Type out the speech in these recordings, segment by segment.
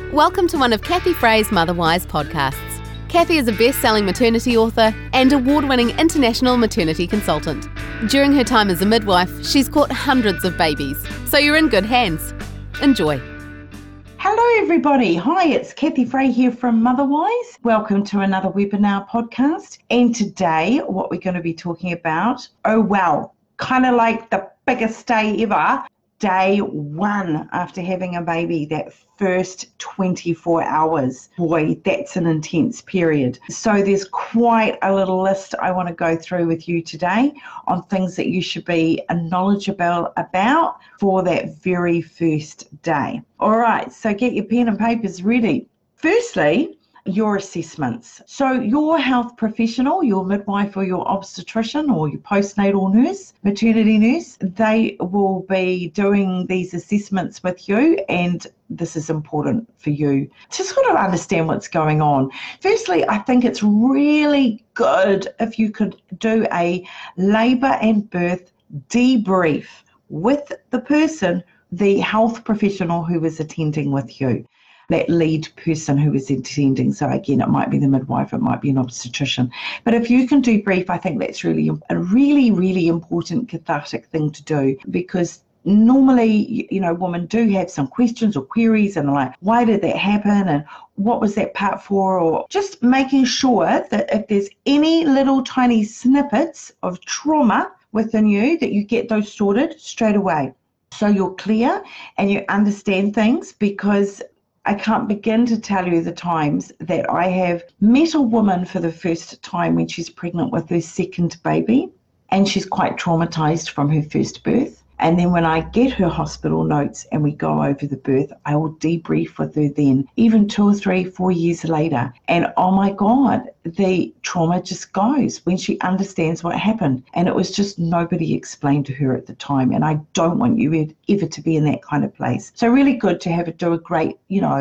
Welcome to one of Kathy Frey's Motherwise podcasts. Kathy is a best-selling maternity author and award-winning international maternity consultant. During her time as a midwife, she's caught hundreds of babies, so you're in good hands. Enjoy. Hello everybody. Hi, it's Kathy Frey here from Motherwise. Welcome to another webinar podcast. And today what we're going to be talking about, kind of like the biggest day ever, day one after having a baby, that first 24 hours. Boy, that's an intense period. So there's quite a little list I want to go through with you today on things that you should be knowledgeable about for that very first day. All right, so get your pen and papers ready. Firstly, your assessments. So your health professional, your midwife or your obstetrician or your postnatal nurse, maternity nurse, they will be doing these assessments with you, and this is important for you to sort of understand what's going on. Firstly, I think it's really good if you could do a labour and birth debrief with the person, the health professional who is attending with you, that lead person who is attending. So again, it might be the midwife, it might be an obstetrician. But if you can debrief, I think that's really a really important cathartic thing to do, because normally, women do have some questions or queries and like, why did that happen? And what was that part for? Or just making sure that if there's any little tiny snippets of trauma within you, that you get those sorted straight away. So you're clear and you understand things, because I can't begin to tell you the times that I have met a woman for the first time when she's pregnant with her second baby, and she's quite traumatized from her first birth. And then when I get her hospital notes and we go over the birth, I will debrief with her then, even 2 or 3, 4 years later. And oh my God, the trauma just goes when she understands what happened. And it was just nobody explained to her at the time. And I don't want you ever to be in that kind of place. So really good to have her do a great,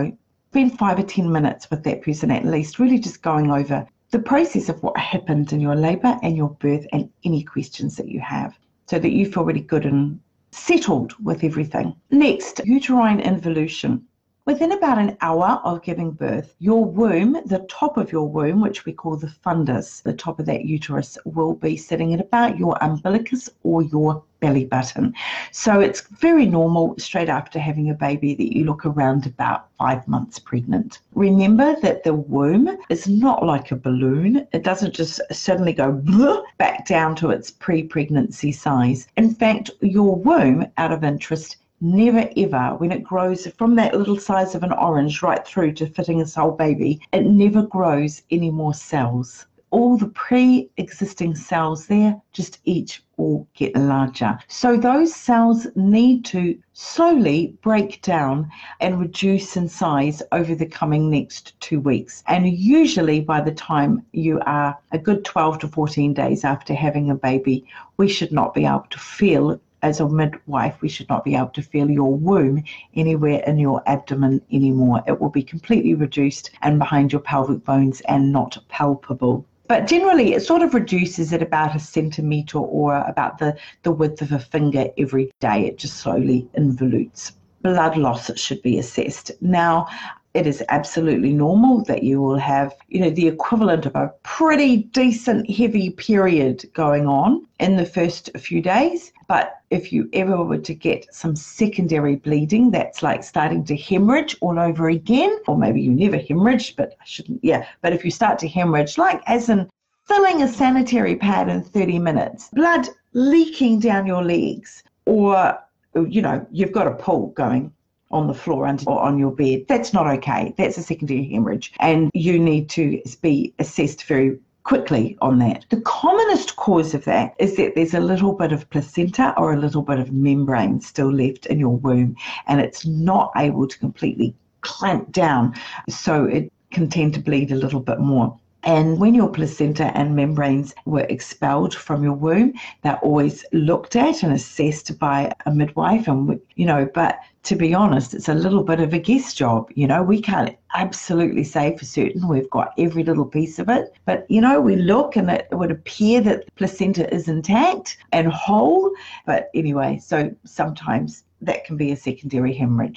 spend 5 or 10 minutes with that person at least, really just going over the process of what happened in your labour and your birth and any questions that you have, so that you feel really good and settled with everything. Next, uterine involution. Within about an hour of giving birth, your womb, the top of your womb, which we call the fundus, the top of that uterus, will be sitting at about your umbilicus or your belly button. So it's very normal straight after having a baby that you look around about 5 months pregnant. Remember that the womb is not like a balloon. It doesn't just suddenly go back down to its pre-pregnancy size. In fact, your womb, out of interest, never ever, when it grows from that little size of an orange right through to fitting a whole baby, it never grows any more cells. All the pre-existing cells there just each all get larger. So those cells need to slowly break down and reduce in size over the coming next 2 weeks. And usually by the time you are a good 12 to 14 days after having a baby, we should not be able to feel, as a midwife, we should not be able to feel your womb anywhere in your abdomen anymore. It will be completely reduced and behind your pelvic bones and not palpable. But generally, it sort of reduces at about 1 centimetre or about the width of a finger every day. It just slowly involutes. Blood loss should be assessed. Now, it is absolutely normal that you will have, the equivalent of a pretty decent heavy period going on in the first few days. But if you ever were to get some secondary bleeding, that's like starting to hemorrhage all over again, or maybe you never hemorrhaged, but I shouldn't, but if you start to hemorrhage, like as in filling a sanitary pad in 30 minutes, blood leaking down your legs, or, you've got a pool going on the floor or on your bed, that's not okay. That's a secondary hemorrhage, and you need to be assessed very quickly on that. The commonest cause of that is that there's a little bit of placenta or a little bit of membrane still left in your womb, and it's not able to completely clamp down, so it can tend to bleed a little bit more. And when your placenta and membranes were expelled from your womb, they're always looked at and assessed by a midwife. And, but to be honest, it's a little bit of a guess job. We can't absolutely say for certain we've got every little piece of it. But, we look and it would appear that the placenta is intact and whole. But anyway, so sometimes that can be a secondary hemorrhage.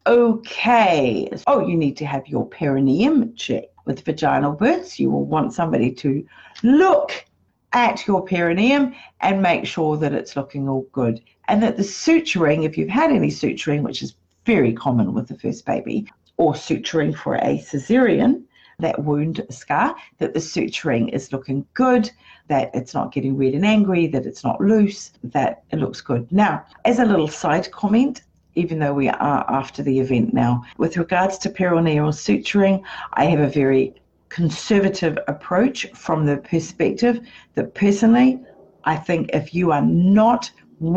Okay. Oh, you need to have your perineum checked. With vaginal births, you will want somebody to look at your perineum and make sure that it's looking all good. And that the suturing, if you've had any suturing, which is very common with the first baby, or suturing for a cesarean, that wound scar, that the suturing is looking good, that it's not getting red and angry, that it's not loose, that it looks good. Now, as a little side comment, even though we are after the event now, with regards to perineal suturing, I have a very conservative approach from the perspective that personally, I think if you are not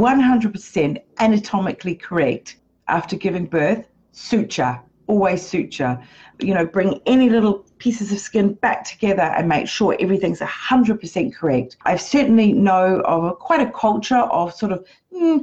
100% anatomically correct after giving birth, suture, always suture. Bring any little pieces of skin back together and make sure everything's 100% correct. I certainly know of quite a culture of sort of,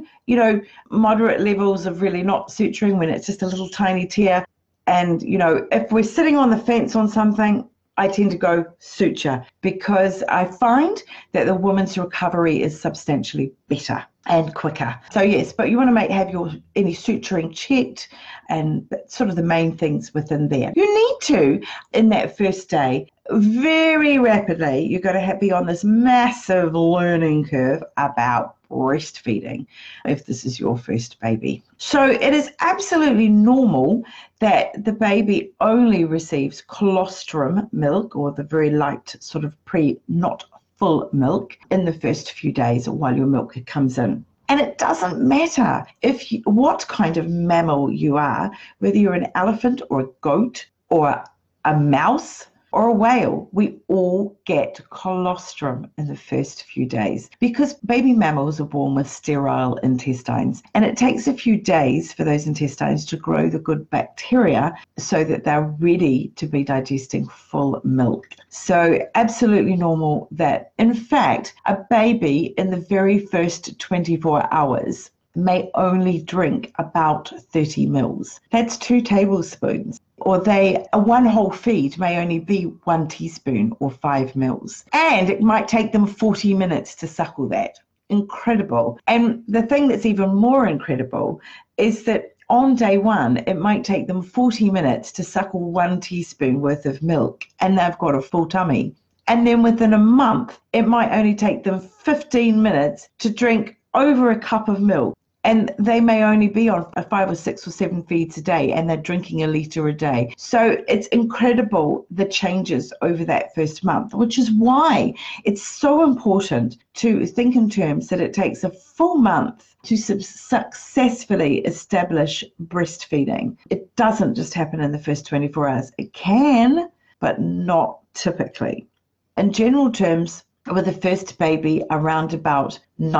moderate levels of really not suturing when it's just a little tiny tear. And, if we're sitting on the fence on something, I tend to go suture because I find that the woman's recovery is substantially better and quicker. So yes, but you want to have any suturing checked and sort of the main things within there. You need to, in that first day, very rapidly, you're going to be on this massive learning curve about breastfeeding if this is your first baby. So it is absolutely normal that the baby only receives colostrum milk, or the very light sort of not full milk, in the first few days while your milk comes in. And it doesn't matter what kind of mammal you are, whether you're an elephant or a goat or a mouse or a whale, we all get colostrum in the first few days because baby mammals are born with sterile intestines, and it takes a few days for those intestines to grow the good bacteria so that they're ready to be digesting full milk. So absolutely normal that, in fact, a baby in the very first 24 hours may only drink about 30 mils. That's 2 tablespoons. Or one whole feed may only be 1 teaspoon or 5 mils. And it might take them 40 minutes to suckle that. Incredible. And the thing that's even more incredible is that on day 1, it might take them 40 minutes to suckle 1 teaspoon worth of milk, and they've got a full tummy. And then within a month, it might only take them 15 minutes to drink over a cup of milk. And they may only be on 5 or 6 or 7 feeds a day, and they're drinking a litre a day. So it's incredible the changes over that first month, which is why it's so important to think in terms that it takes a full month to successfully establish breastfeeding. It doesn't just happen in the first 24 hours. It can, but not typically. In general terms, with the first baby, around about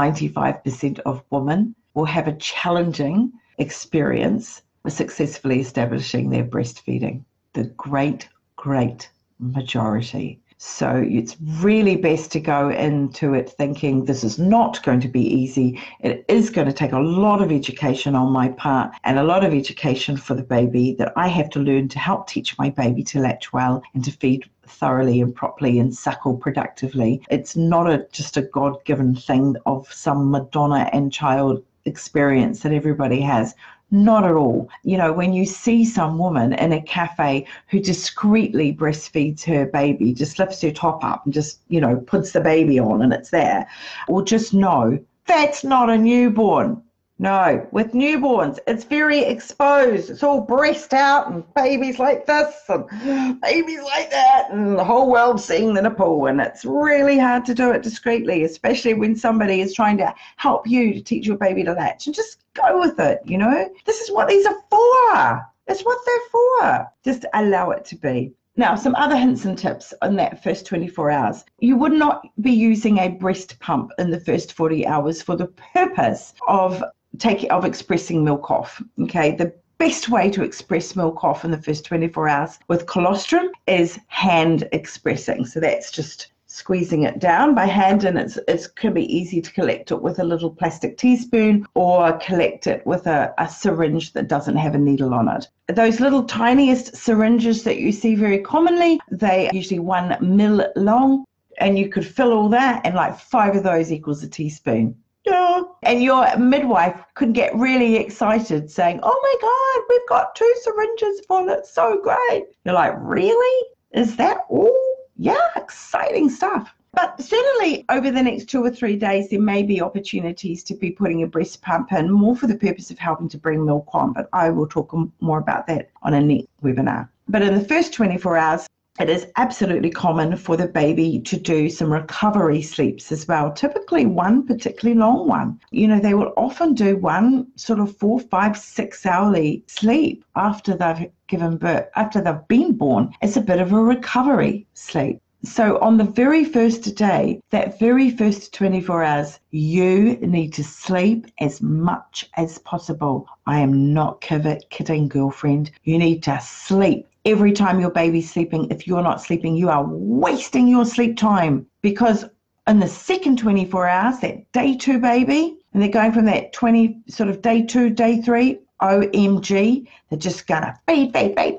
95% of women will have a challenging experience with successfully establishing their breastfeeding. The great majority. So it's really best to go into it thinking this is not going to be easy. It is going to take a lot of education on my part and a lot of education for the baby that I have to learn to help teach my baby to latch well and to feed thoroughly and properly and suckle productively. It's not just a God-given thing of some Madonna and child experience that everybody has. Not at all. When you see some woman in a cafe who discreetly breastfeeds her baby, just lifts her top up and just, puts the baby on and it's there, or just know that's not a newborn. No, with newborns, it's very exposed. It's all breast out and babies like this and babies like that, and the whole world seeing the nipple. And it's really hard to do it discreetly, especially when somebody is trying to help you to teach your baby to latch. And just go with it, This is what these are for. It's what they're for. Just allow it to be. Now, some other hints and tips on that first 24 hours. You would not be using a breast pump in the first 40 hours for the purpose of expressing milk off. Okay, the best way to express milk off in the first 24 hours with colostrum is hand expressing. So that's just squeezing it down by hand, and it can be easy to collect it with a little plastic teaspoon or collect it with a syringe that doesn't have a needle on it. Those little tiniest syringes that you see very commonly, they are usually 1 mil long, and you could fill all that, and like 5 of those equals a teaspoon. Yeah. And your midwife could get really excited saying, oh my God, we've got 2 syringes full. It's so great. You're like, really? Is that all? Yeah, exciting stuff. But certainly over the next 2 or 3 days, there may be opportunities to be putting a breast pump in, more for the purpose of helping to bring milk on. But I will talk more about that on a next webinar. But in the first 24 hours, it is absolutely common for the baby to do some recovery sleeps as well, typically one particularly long one. They will often do one sort of 4, 5, 6 hourly sleep after they've given birth, after they've been born. It's a bit of a recovery sleep. So on the very first day, that very first 24 hours, you need to sleep as much as possible. I am not kidding, girlfriend. You need to sleep. Every time your baby's sleeping, if you're not sleeping, you are wasting your sleep time, because in the second 24 hours, that day 2 baby, and they're going from that 20 sort of day 2, day 3, OMG, they're just going to feed.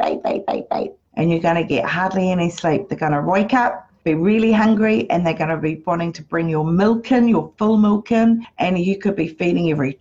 And you're going to get hardly any sleep. They're going to wake up, be really hungry, and they're going to be wanting to bring your milk in, your full milk in, and you could be feeding every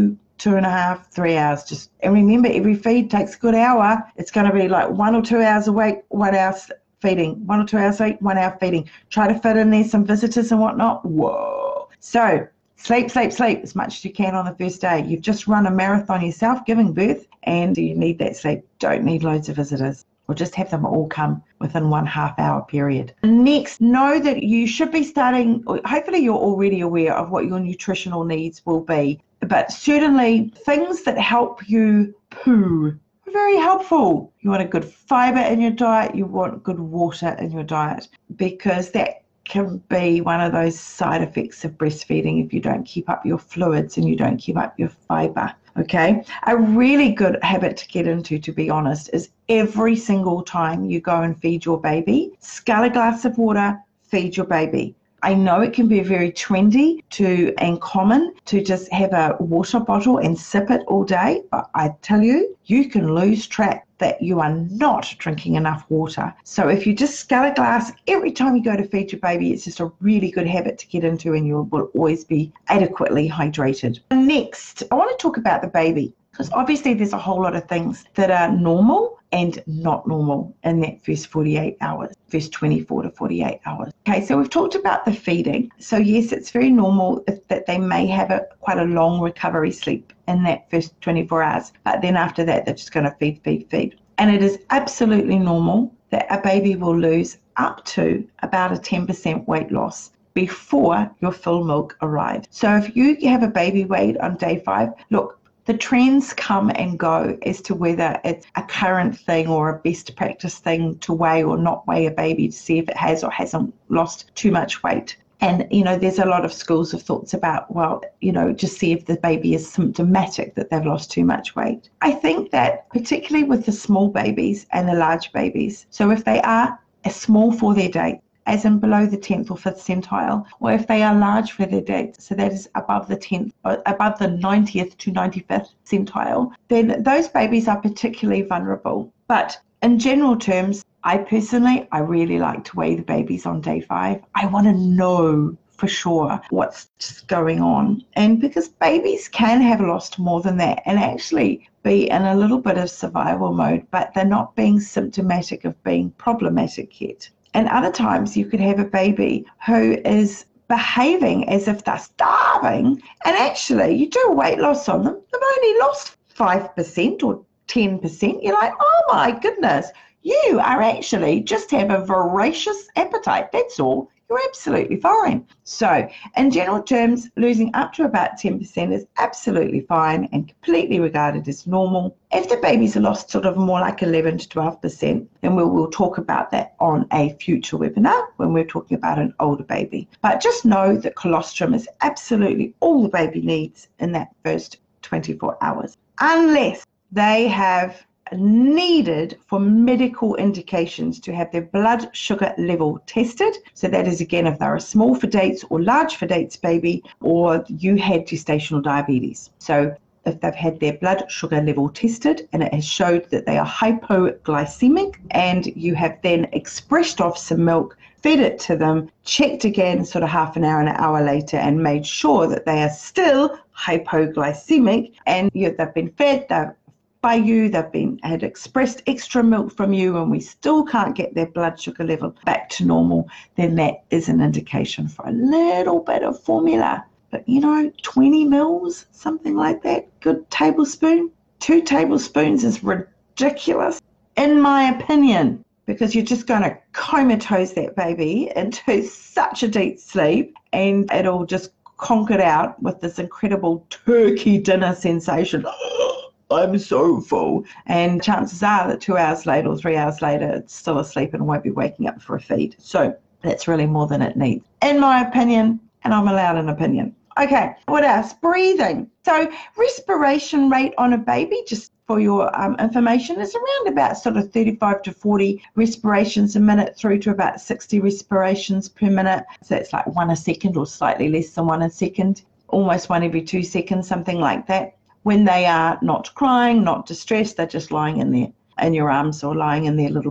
2.5, 3 hours. And remember, every feed takes a good hour. It's going to be like 1 or 2 hours awake, 1 hour feeding, 1 or 2 hours awake, 1 hour feeding. Try to fit in there some visitors and whatnot. Whoa. So sleep as much as you can on the first day. You've just run a marathon yourself, giving birth, and you need that sleep. Don't need loads of visitors. Or just have them all come within 1.5 hour period. Next, know that you should be starting, hopefully you're already aware of what your nutritional needs will be, but certainly things that help you poo are very helpful. You want a good fiber in your diet, you want good water in your diet, because that can be one of those side effects of breastfeeding if you don't keep up your fluids and you don't keep up your fiber. Okay, a really good habit to get into, to be honest, is every single time you go and feed your baby, scull a glass of water, feed your baby. I know it can be very trendy and common to just have a water bottle and sip it all day, but I tell you, you can lose track that you are not drinking enough water. So if you just scull a glass every time you go to feed your baby, it's just a really good habit to get into, and you will always be adequately hydrated. Next, I want to talk about the baby, because obviously there's a whole lot of things that are normal and not normal in that first 48 hours, first 24 to 48 hours. Okay, so we've talked about the feeding. So yes, it's very normal that they may have quite a long recovery sleep in that first 24 hours, but then after that, they're just going to feed. And it is absolutely normal that a baby will lose up to about a 10% weight loss before your full milk arrives. So if you have a baby weight on day 5, look, the trends come and go as to whether it's a current thing or a best practice thing to weigh or not weigh a baby to see if it has or hasn't lost too much weight. And, there's a lot of schools of thoughts about, just see if the baby is symptomatic that they've lost too much weight. I think that particularly with the small babies and the large babies, so if they are small for their date, as in below the 10th or 5th centile, or if they are large for their date, so that is above the 10th, or above the 90th to 95th centile, then those babies are particularly vulnerable. But in general terms, I really like to weigh the babies on day 5. I want to know for sure what's going on. And because babies can have lost more than that and actually be in a little bit of survival mode, but they're not being symptomatic of being problematic yet. And other times you could have a baby who is behaving as if they're starving, and actually you do a weight loss on them, they've only lost 5% or 10%. You're like, oh my goodness, you are actually just have a voracious appetite, that's all. You're absolutely fine. So in general terms, losing up to about 10% is absolutely fine and completely regarded as normal. If the babies are lost sort of more like 11 to 12%, then we'll talk about that on a future webinar when we're talking about an older baby. But just know that colostrum is absolutely all the baby needs in that first 24 hours, unless they have needed for medical indications to have their blood sugar level tested. So that is, again, if they're a small for dates or large for dates baby, or you had gestational diabetes. So if they've had their blood sugar level tested and it has showed that they are hypoglycemic, and you have then expressed off some milk fed it to them, checked again sort of half an hour later, and made sure that they are still hypoglycemic, and they've been fed, by you, had expressed extra milk from you, and we still can't get their blood sugar level back to normal, then that is an indication for a little bit of formula. But 20 mils, something like that, good tablespoon. 2 tablespoons is ridiculous, in my opinion, because you're just going to comatose that baby into such a deep sleep, and it'll just conk it out with this incredible turkey dinner sensation. I'm so full. And chances are that 2 hours later or 3 hours later, it's still asleep and won't be waking up for a feed. So that's really more than it needs, in my opinion, and I'm allowed an opinion. Okay, what else? Breathing. So respiration rate on a baby, just for your information, is around about sort of 35 to 40 respirations a minute through to about 60 respirations per minute. So it's like 1 a second or slightly less than 1 a second, almost 1 every 2 seconds, something like that. When they are not crying, not distressed, they're just lying in your arms or lying in their little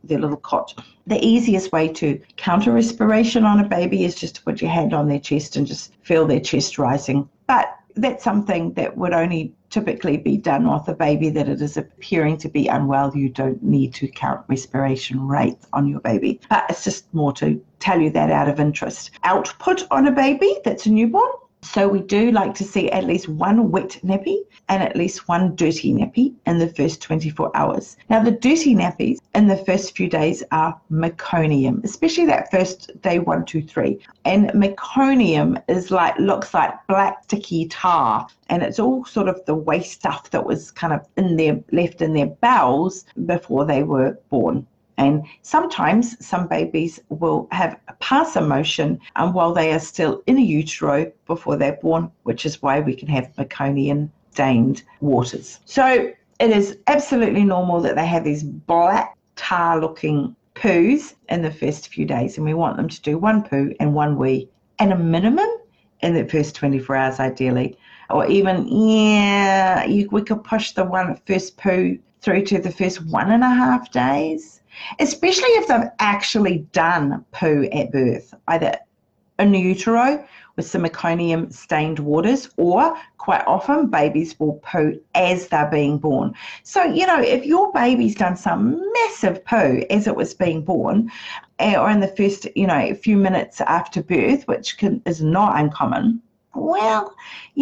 cot. The easiest way to counter respiration on a baby is just to put your hand on their chest and just feel their chest rising. But that's something that would only typically be done with a baby that it is appearing to be unwell. You don't need to count respiration rates on your baby. But it's just more to tell you that out of interest. Output on a baby that's a newborn. So we do like to see at least 1 wet nappy and at least 1 dirty nappy in the first 24 hours. Now, the dirty nappies in the first few days are meconium, especially that first day 1, 2, 3. And meconium looks like black sticky tar, and it's all sort of the waste stuff that was kind of left in their bowels before they were born. And sometimes some babies will have a pass motion while they are still in a utero before they're born, which is why we can have meconium stained waters. So it is absolutely normal that they have these black tar looking poos in the first few days, and we want them to do 1 poo and 1 wee and a minimum in the first 24 hours ideally. Or even, we could push the first poo through to the first 1.5 days. Especially if they've actually done poo at birth, either in the utero with some meconium stained waters, or quite often babies will poo as they're being born. So, if your baby's done some massive poo as it was being born, or in the first, few minutes after birth, which is not uncommon, well,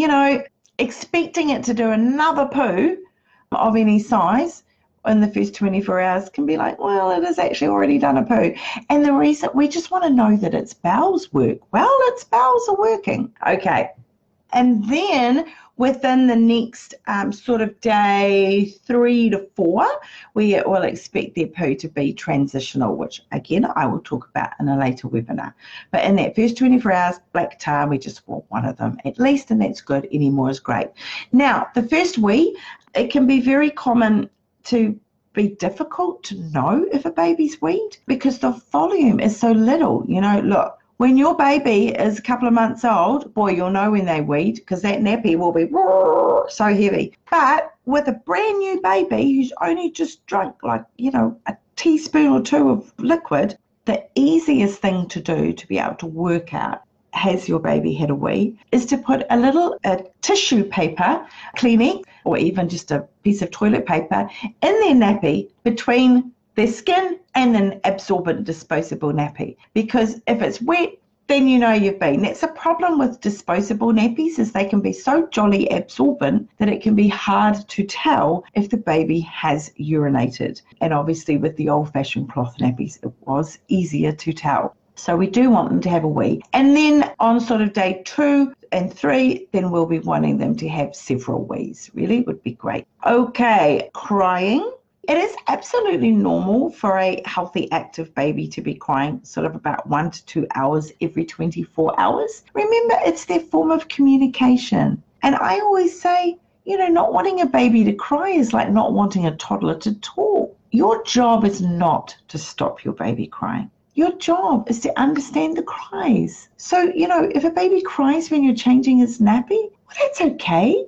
expecting it to do another poo of any size in the first 24 hours can be like, well, it has actually already done a poo. And the reason, we just want to know that its bowels work. Well, its bowels are working. Okay. And then within the next sort of day 3 to 4, we will expect their poo to be transitional, which again, I will talk about in a later webinar. But in that first 24 hours, black tar, we just want 1 of them at least, and that's good. Any more is great. Now, the first wee, it can be very common to be difficult to know if a baby's weaned because the volume is so little. Look, when your baby is a couple of months old, boy, you'll know when they weaned because that nappy will be so heavy. But with a brand new baby who's only just drunk a teaspoon or 2 of liquid, the easiest thing to do to be able to work out has your baby had a wee is to put a tissue paper, Kleenex, or even just a piece of toilet paper in their nappy between their skin and an absorbent disposable nappy. Because if it's wet, then you've been. That's a problem with disposable nappies, is they can be so jolly absorbent that it can be hard to tell if the baby has urinated. And obviously with the old-fashioned cloth nappies, it was easier to tell. So we do want them to have a wee. And then on sort of day 2 and 3, then we'll be wanting them to have several wees. Really would be great. Okay, crying. It is absolutely normal for a healthy, active baby to be crying sort of about 1 to 2 hours every 24 hours. Remember, it's their form of communication. And I always say, not wanting a baby to cry is like not wanting a toddler to talk. Your job is not to stop your baby crying. Your job is to understand the cries. So, if a baby cries when you're changing his nappy, well, that's okay.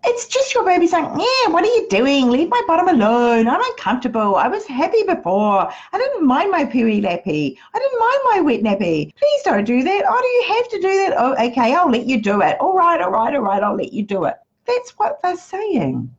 It's just your baby saying, yeah, what are you doing? Leave my bottom alone. I'm uncomfortable. I was happy before. I didn't mind my pooey lappy. I didn't mind my wet nappy. Please don't do that. Oh, do you have to do that? Oh, okay, I'll let you do it. All right, I'll let you do it. That's what they're saying.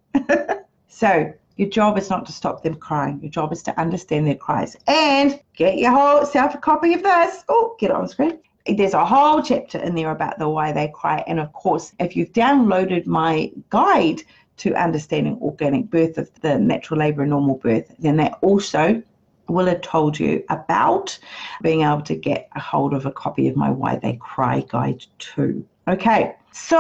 So your job is not to stop them crying. Your job is to understand their cries. And get yourself a copy of this. Oh, get it on screen. There's a whole chapter in there about the why they cry. And of course, if you've downloaded my guide to understanding organic birth of the natural labour and normal birth, then that also will have told you about being able to get a hold of a copy of my Why They Cry guide too. Okay,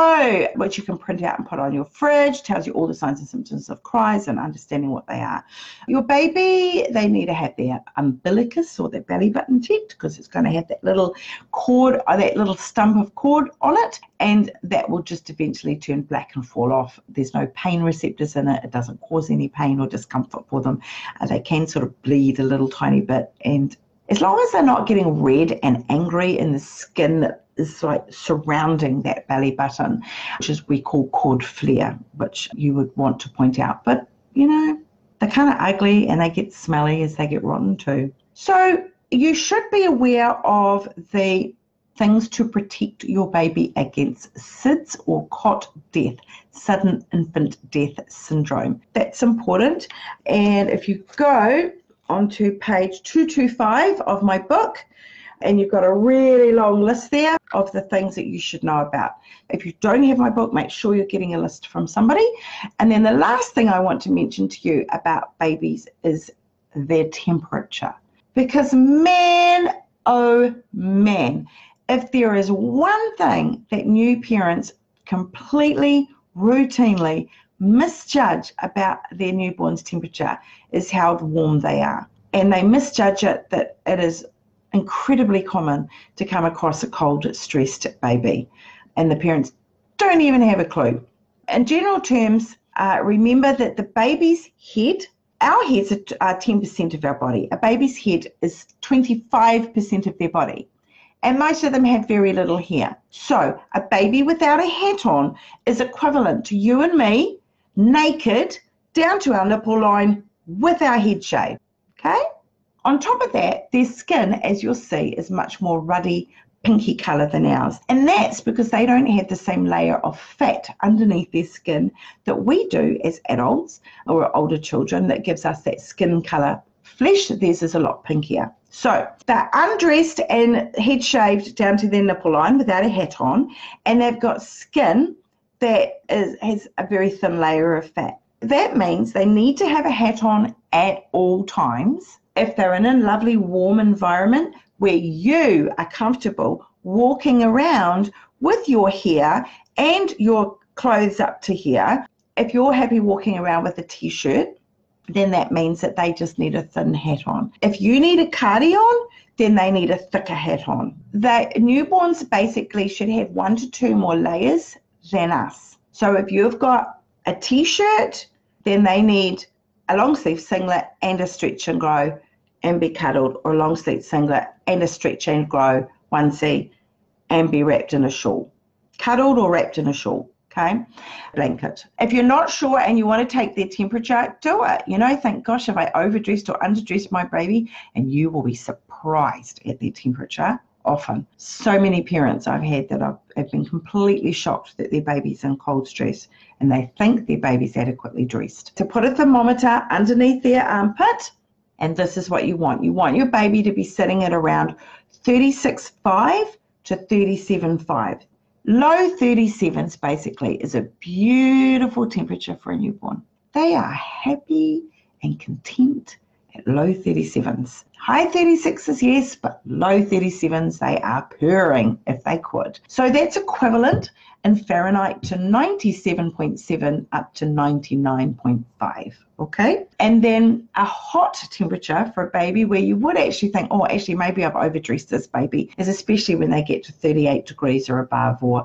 so which you can print out and put on your fridge, tells you all the signs and symptoms of cries and understanding what they are. Your baby, they need to have their umbilicus or their belly button checked because it's going to have that little cord or that little stump of cord on it, and that will just eventually turn black and fall off. There's no pain receptors in it. It doesn't cause any pain or discomfort for them. They can sort of bleed a little tiny bit, and as long as they're not getting red and angry in the skin that is like surrounding that belly button, which is we call cord flare, which you would want to point out. But, you know, they're kind of ugly and they get smelly as they get rotten too. So you should be aware of the things to protect your baby against SIDS or cot death, sudden infant death syndrome. That's important. And if you go onto page 225 of my book, and you've got a really long list there of the things that you should know about. If you don't have my book, make sure you're getting a list from somebody. And then the last thing I want to mention to you about babies is their temperature. Because man, oh man, if there is one thing that new parents completely, routinely misjudge about their newborn's temperature is how warm they are. And they misjudge it that it is incredibly common to come across a cold, stressed baby, and the parents don't even have a clue. In general terms, remember that the baby's head, our heads are 10% of our body. A baby's head is 25% of their body, and most of them have very little hair. So a baby without a hat on is equivalent to you and me, naked, down to our nipple line, with our head shaved, okay? On top of that, their skin, as you'll see, is much more ruddy, pinky colour than ours. And that's because they don't have the same layer of fat underneath their skin that we do as adults or older children that gives us that skin colour. Flesh, theirs is a lot pinkier. So they're undressed and head shaved down to their nipple line without a hat on, and they've got skin that has a very thin layer of fat. That means they need to have a hat on at all times. If they're in a lovely warm environment where you are comfortable walking around with your hair and your clothes up to here, if you're happy walking around with a t-shirt, then that means that they just need a thin hat on. If you need a cardigan, then they need a thicker hat on. The newborns basically should have 1 to 2 more layers than us. So if you've got a t-shirt, then they need a long sleeve singlet and a stretch and grow and be cuddled, or a long sleeve singlet and a stretch and grow onesie and be wrapped in a shawl. Cuddled or wrapped in a shawl, okay? Blanket. If you're not sure and you want to take their temperature, do it. You know, think, gosh, have I overdressed or underdressed my baby? And you will be surprised at their temperature often. So many parents I've had that have been completely shocked that their baby's in cold stress and they think their baby's adequately dressed. To put a thermometer underneath their armpit, and this is what you want. You want your baby to be sitting at around 36.5 to 37.5. Low 37s basically is a beautiful temperature for a newborn. They are happy and content at low 37s. High 36s, yes, but low 37s, they are purring if they could. So that's equivalent in Fahrenheit to 97.7 up to 99.5, okay? And then a hot temperature for a baby where you would actually think, oh, actually, maybe I've overdressed this baby, is especially when they get to 38 degrees or above or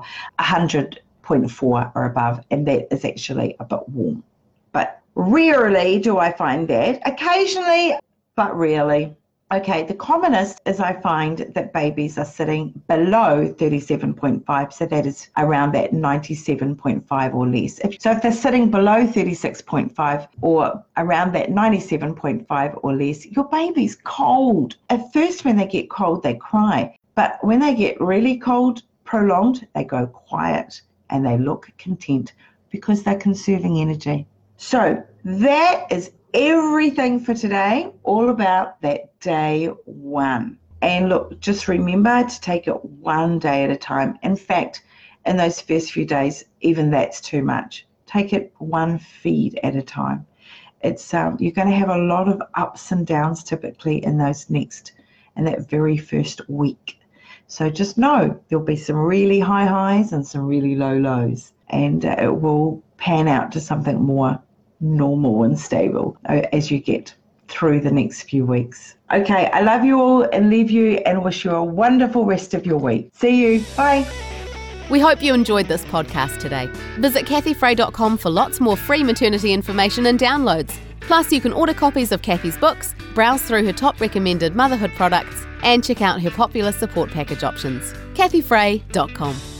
100.4 or above, and that is actually a bit warm. But rarely do I find that. Occasionally, but rarely. Okay, the commonest is I find that babies are sitting below 37.5, so that is around that 97.5 or less. So if they're sitting below 36.5 or around that 97.5 or less, your baby's cold. At first when they get cold, they cry, but when they get really cold, prolonged, they go quiet and they look content because they're conserving energy. So that is everything for today, all about that day one. And look, just remember to take it one day at a time. In fact, in those first few days, even that's too much. Take it one feed at a time. It's you're going to have a lot of ups and downs typically in that very first week. So just know there'll be some really high highs and some really low lows, and it will pan out to something more normal and stable as you get through the next few weeks. Okay, I love you all and leave you and wish you a wonderful rest of your week. See you. Bye. We hope you enjoyed this podcast today. Visit kathyfray.com for lots more free maternity information and downloads. Plus, you can order copies of Kathy's books, browse through her top recommended motherhood products, and check out her popular support package options. kathyfray.com.